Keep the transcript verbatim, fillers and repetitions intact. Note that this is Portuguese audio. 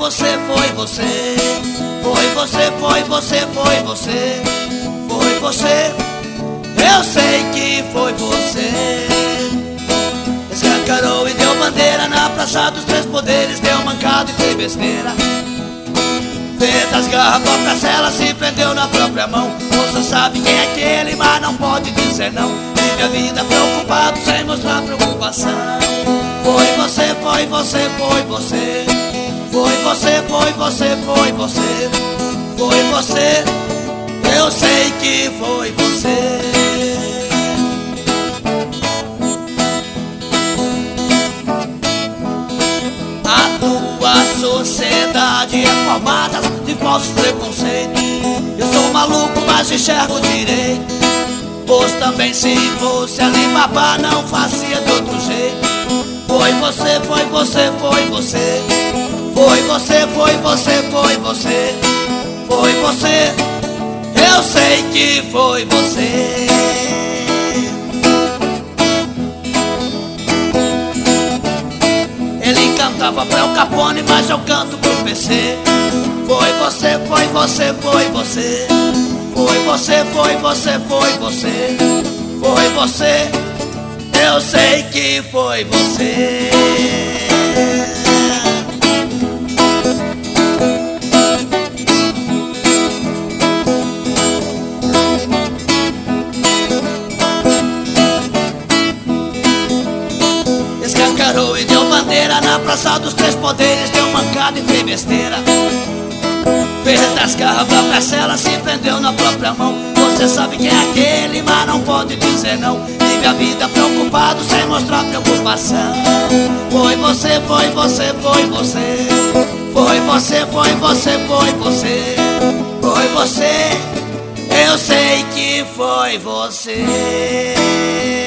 você, foi você. Foi você, foi você, foi você. Foi você, eu sei que foi você. Escancarou e deu bandeira na Praça dos Três Poderes. Deu mancado e fez besteira. Fez das garrafas pra cela, se prendeu na própria mão. Você sabe quem é aquele, mas não pode dizer não. Vive a vida preocupado, sem mostrar preocupação. Foi você, foi você, foi você. Foi você, foi você, foi você. Foi você, eu sei que foi você. A tua sociedade é formada de falsos preconceitos. Eu sou maluco, mas enxergo direito. Pois também se fosse Alibaba não fazia de outro jeito. Foi você, foi você, foi você. Foi você, foi você, foi você. Foi você, eu sei que foi você. Ele cantava pra El Capone, mas eu canto pro P C. Foi você, foi você, foi você. Foi você, foi você, foi você. Foi você, eu sei que foi você. Escancarou e deu bandeira na Praça dos Três Poderes. Deu mancada e fez besteira. Fez das garrafas pra cela, se prendeu na própria mão. Você sabe quem é aquele, mas não pode dizer não. Vive a vida preocupado, sem mostrar preocupação. Foi você, foi você, foi você. Foi você, foi você, foi você. Foi você, eu sei que foi você.